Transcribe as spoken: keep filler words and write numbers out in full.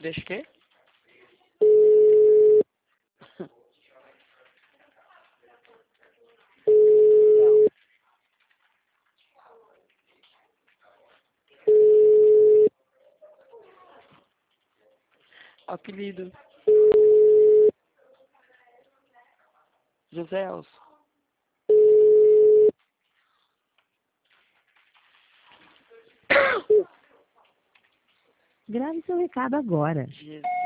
Deixa o quê? Apelido. José Elcio. Grave seu recado agora. Jesus.